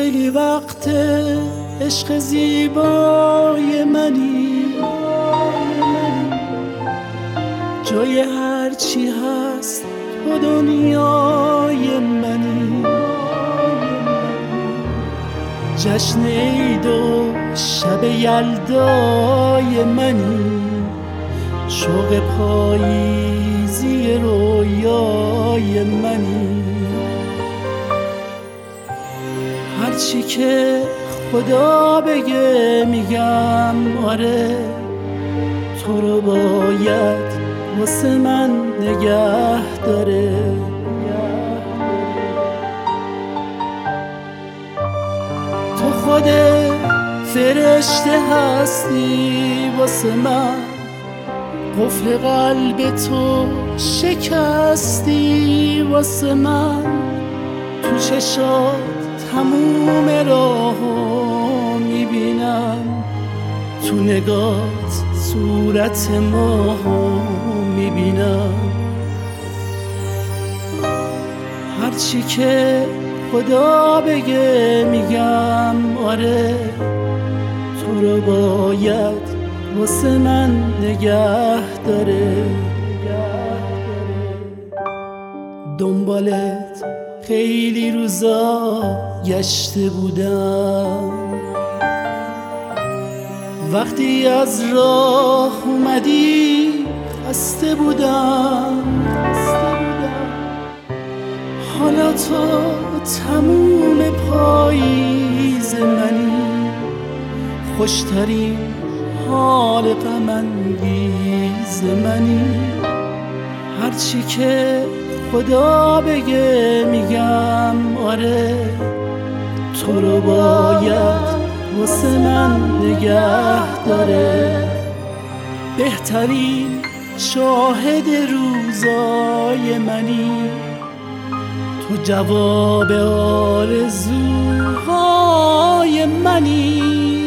خیلی وقت عشق زیبای منی، جای هرچی هست تو دنیای منی. جشن عید و شب یلدای منی، شوق پاییزی رویای منی. هرچی که خدا بگه میگم آره، تو رو باید واسه من نگه داره. تو خود فرشته هستی واسه من، قفل قلب تو شکستی واسه من. تو چشات تموم راهو میبینم، تو نگات صورت ماهو میبینم. هرچی که خدا بگه میگم آره، تو رو باید واسه من نگه داره. دنبالت خیلی روزا گشته بودم، وقتی از راه اومدی خسته بودم. حالا تو تموم پاییز منی، خوشترین حال غم انگیز منی. هرچی که خدا بگه میگم آره، تو رو باید واسه من نگه داره. بهترین شاهد روزای منی، تو جواب آرزوهای منی.